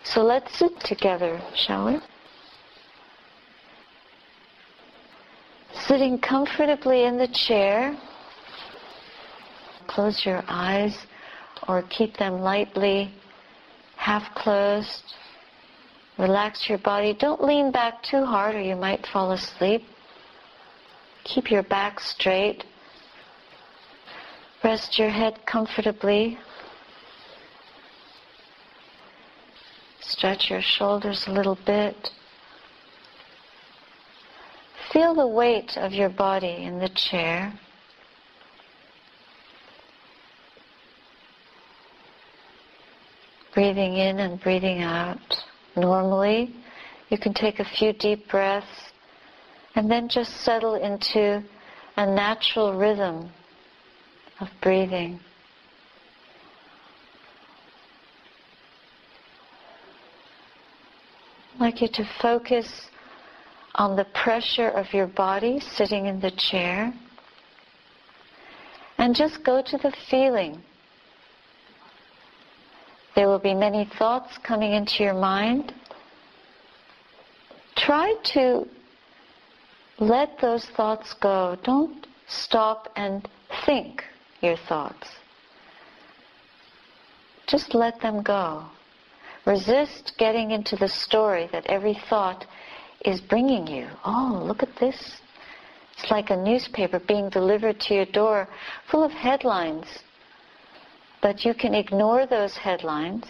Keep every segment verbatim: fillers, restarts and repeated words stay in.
So let's sit together, shall we? Sitting comfortably in the chair, close your eyes or keep them lightly half closed. Relax your body. Don't lean back too hard or you might fall asleep. Keep your back straight. Rest your head comfortably. Stretch your shoulders a little bit. Feel the weight of your body in the chair. Breathing in and breathing out. Normally, you can take a few deep breaths and then just settle into a natural rhythm of breathing. I'd like you to focus on the pressure of your body sitting in the chair and just go to the feeling. There will be many thoughts coming into your mind. Try to let those thoughts go. Don't stop and think your thoughts. Just let them go. Resist getting into the story that every thought is bringing you. Oh, look at this. It's like a newspaper being delivered to your door full of headlines. But you can ignore those headlines.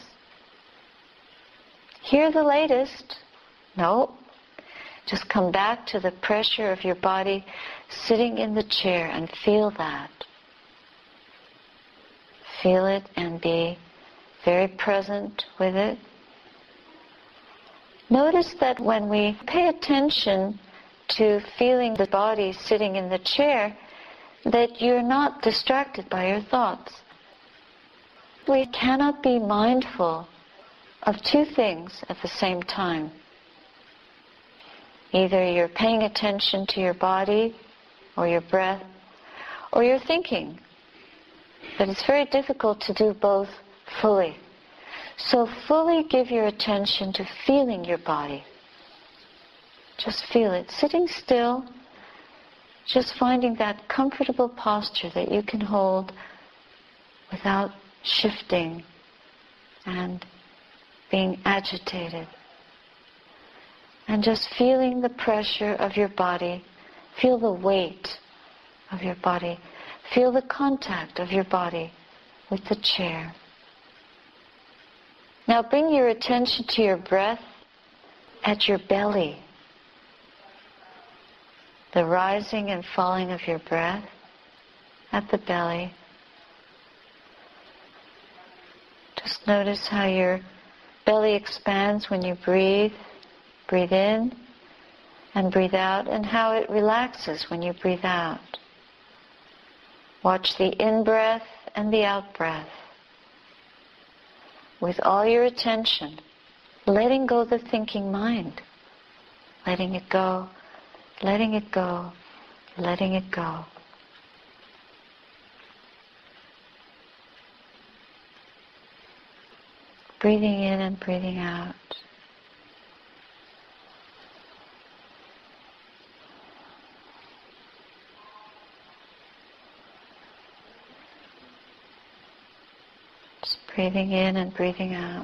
Hear the latest. No. Just come back to the pressure of your body sitting in the chair and feel that. Feel it and be very present with it. Notice that when we pay attention to feeling the body sitting in the chair, that you're not distracted by your thoughts. We cannot be mindful of two things at the same time. Either you're paying attention to your body or your breath, or you're thinking. But it's very difficult to do both fully. So fully give your attention to feeling your body. Just feel it. Sitting still, just finding that comfortable posture that you can hold without shifting and being agitated. And just feeling the pressure of your body. Feel the weight of your body. Feel the contact of your body with the chair. Now bring your attention to your breath at your belly. The rising and falling of your breath at the belly. Just notice how your belly expands when you breathe. Breathe in and breathe out, and how it relaxes when you breathe out. Watch the in-breath and the out-breath. With all your attention, letting go the thinking mind. Letting it go, letting it go, letting it go. Breathing in and breathing out. Just breathing in and breathing out.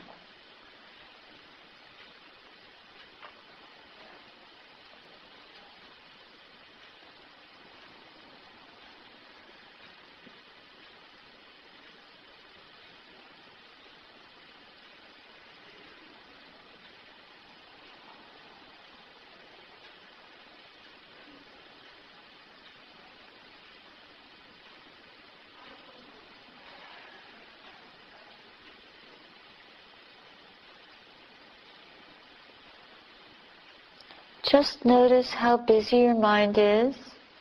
Just notice how busy your mind is,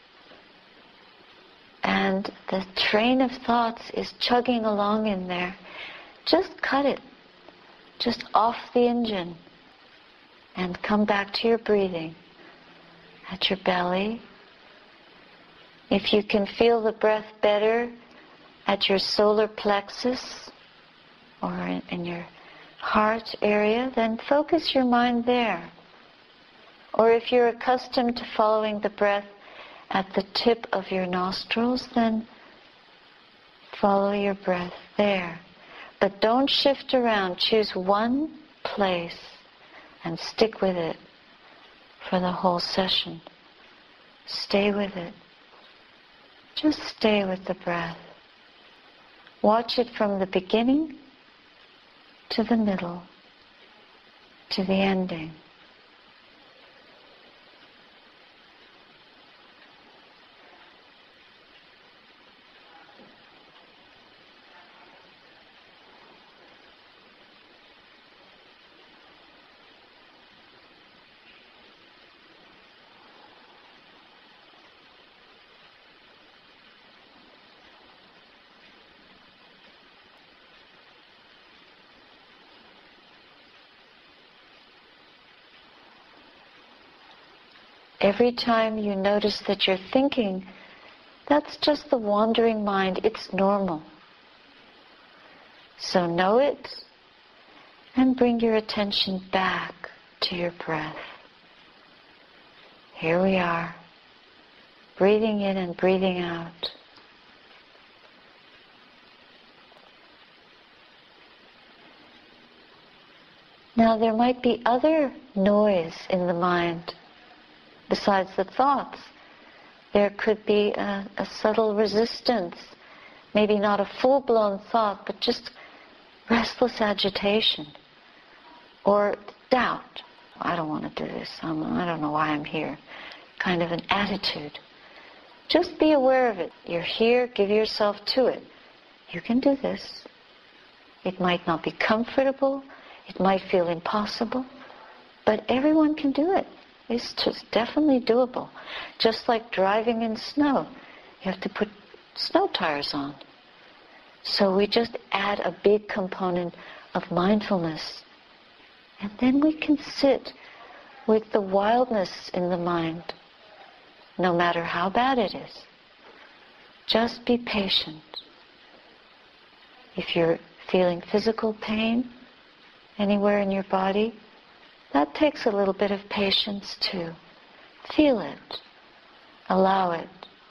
and the train of thoughts is chugging along in there. Just cut it. Just off the engine and come back to your breathing at your belly. If you can feel the breath better at your solar plexus or in, in your heart area, then focus your mind there. Or if you're accustomed to following the breath at the tip of your nostrils, then follow your breath there. But don't shift around. Choose one place and stick with it for the whole session. Stay with it. Just stay with the breath. Watch it from the beginning to the middle, to the ending. Every time you notice that you're thinking, that's just the wandering mind. It's normal. So know it and bring your attention back to your breath. Here we are, breathing in and breathing out. Now there might be other noise in the mind. Besides the thoughts, there could be a, a subtle resistance, maybe not a full-blown thought, but just restless agitation or doubt. I don't want to do this. I'm, I don't know why I'm here. Kind of an attitude. Just be aware of it. You're here, give yourself to it. You can do this. It might not be comfortable, it might feel impossible, but everyone can do it. It's just definitely doable. Just like driving in snow. You have to put snow tires on. So we just add a big component of mindfulness. And then we can sit with the wildness in the mind, no matter how bad it is. Just be patient. If you're feeling physical pain anywhere in your body, that takes a little bit of patience too. Feel it. Allow it.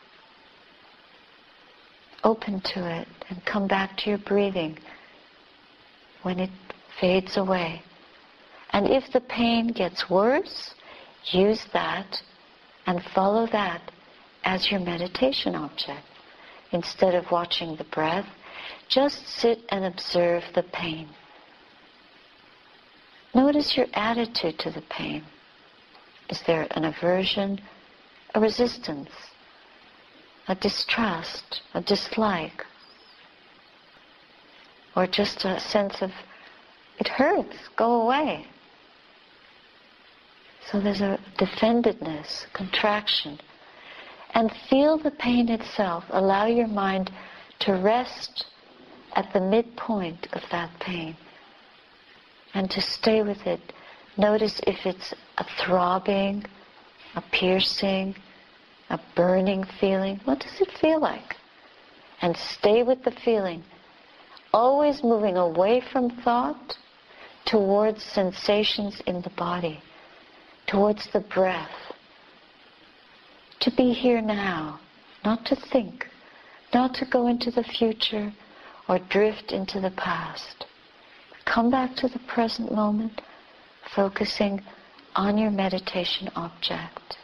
Open to it and come back to your breathing when it fades away. And if the pain gets worse, use that and follow that as your meditation object. Instead of watching the breath, just sit and observe the pain. Notice your attitude to the pain. Is there an aversion, a resistance, a distrust, a dislike, or just a sense of, it hurts, go away? So there's a defendedness, contraction. And feel the pain itself. Allow your mind to rest at the midpoint of that pain. And to stay with it. Notice if it's a throbbing, a piercing, a burning feeling. What does it feel like? And stay with the feeling. Always moving away from thought towards sensations in the body. Towards the breath. To be here now. Not to think. Not to go into the future or drift into the past. Come back to the present moment, focusing on your meditation object.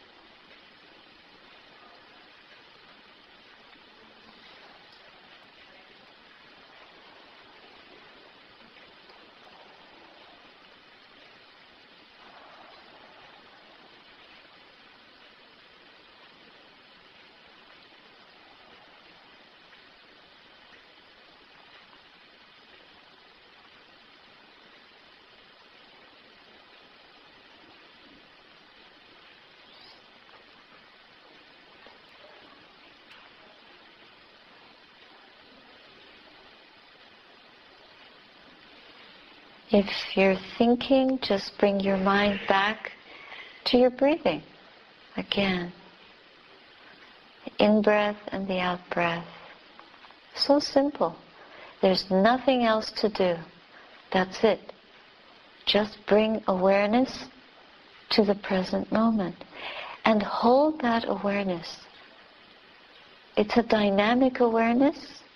If you're thinking, just bring your mind back to your breathing. Again, the in-breath and the out-breath. So simple. There's nothing else to do. That's it. Just bring awareness to the present moment and hold that awareness. It's a dynamic awareness.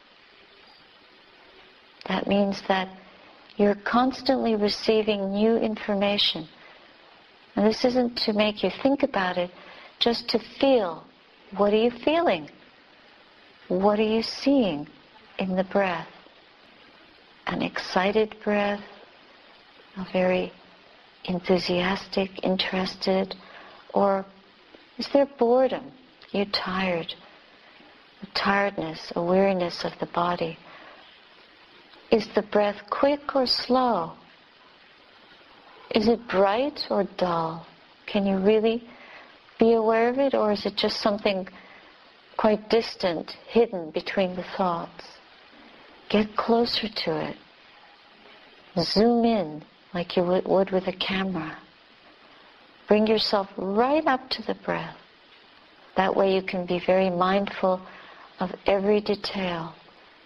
That means that you're constantly receiving new information. And this isn't to make you think about it, just to feel. What are you feeling? What are you seeing in the breath? An excited breath, a very enthusiastic, interested, or is there boredom? You're tired. A tiredness, a weariness of the body. Is the breath quick or slow? Is it bright or dull? Can you really be aware of it, or is it just something quite distant, hidden between the thoughts? Get closer to it. Zoom in like you would with a camera. Bring yourself right up to the breath. That way you can be very mindful of every detail.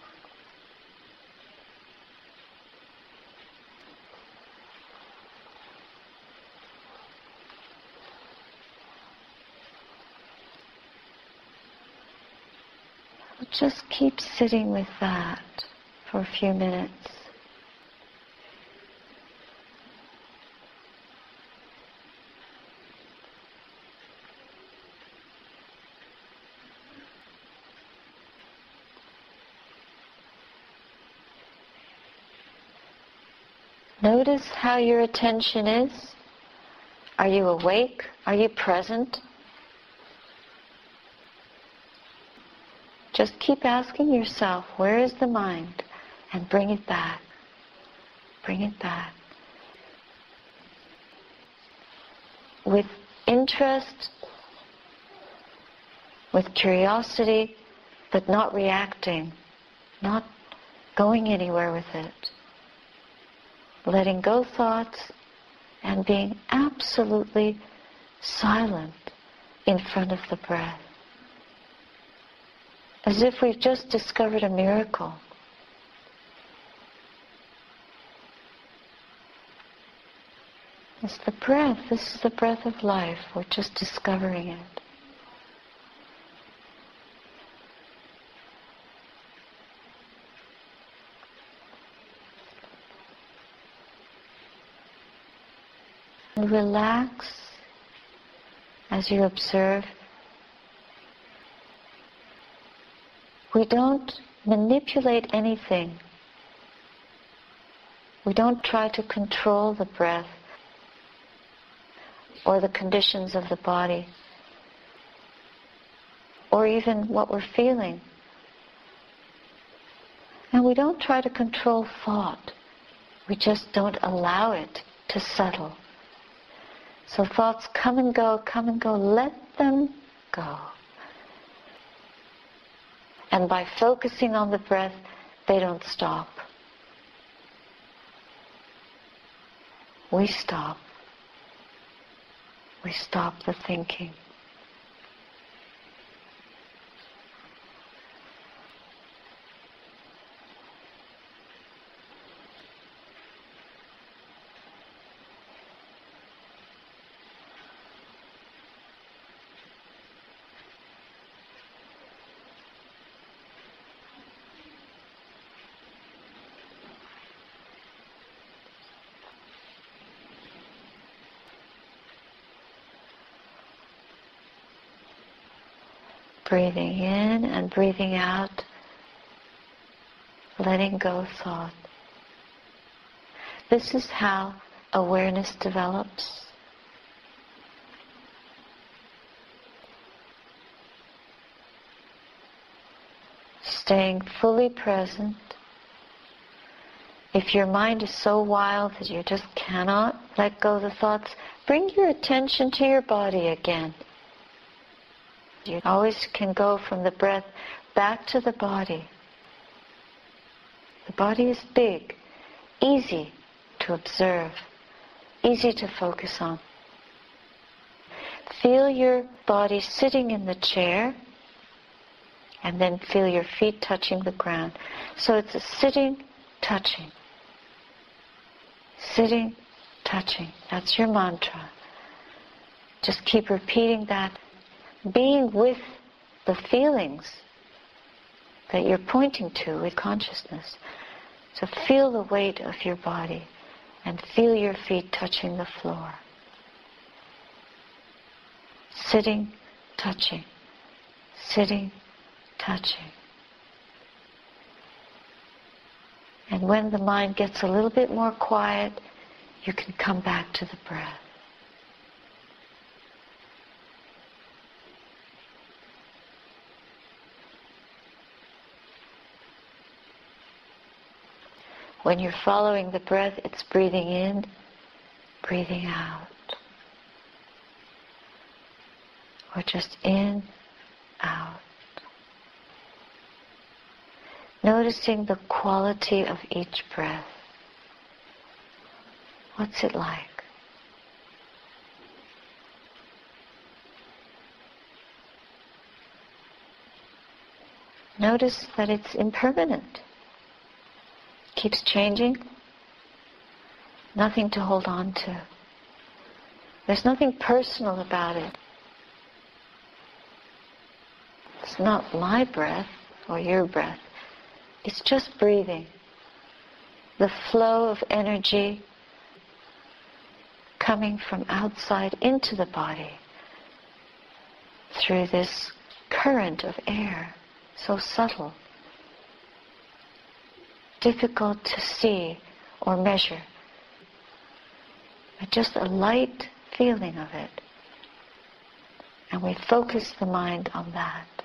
Just keep sitting with that for a few minutes. Notice how your attention is. Are you awake? Are you present? Just keep asking yourself, where is the mind? And bring it back. Bring it back. With interest, with curiosity, but not reacting, not going anywhere with it. Letting go thoughts and being absolutely silent in front of the breath. As if we've just discovered a miracle. It's the breath. This is the breath of life. We're just discovering it. And relax as you observe. We don't manipulate anything. We don't try to control the breath or the conditions of the body or even what we're feeling. And we don't try to control thought. We just don't allow it to settle. So thoughts come and go, come and go. Let them go. And by focusing on the breath, they don't stop. We stop. We stop the thinking. Breathing in and breathing out, letting go thought. This is how awareness develops. Staying fully present. If your mind is so wild that you just cannot let go of the thoughts, bring your attention to your body again. You always can go from the breath back to the body. The body is big, easy to observe, easy to focus on. Feel your body sitting in the chair, and then feel your feet touching the ground. So it's a sitting, touching. Sitting, touching. That's your mantra. Just keep repeating that. Being with the feelings that you're pointing to with consciousness. So feel the weight of your body and feel your feet touching the floor. Sitting, touching. Sitting, touching. And when the mind gets a little bit more quiet, you can come back to the breath. When you're following the breath, it's breathing in, breathing out. Or just in, out. Noticing the quality of each breath. What's it like? Notice that it's impermanent. Keeps changing. Nothing to hold on to. There's nothing personal about it. It's not my breath or your breath. It's just breathing. The flow of energy coming from outside into the body through this current of air, so subtle, difficult to see or measure, but just a light feeling of it. And we focus the mind on that.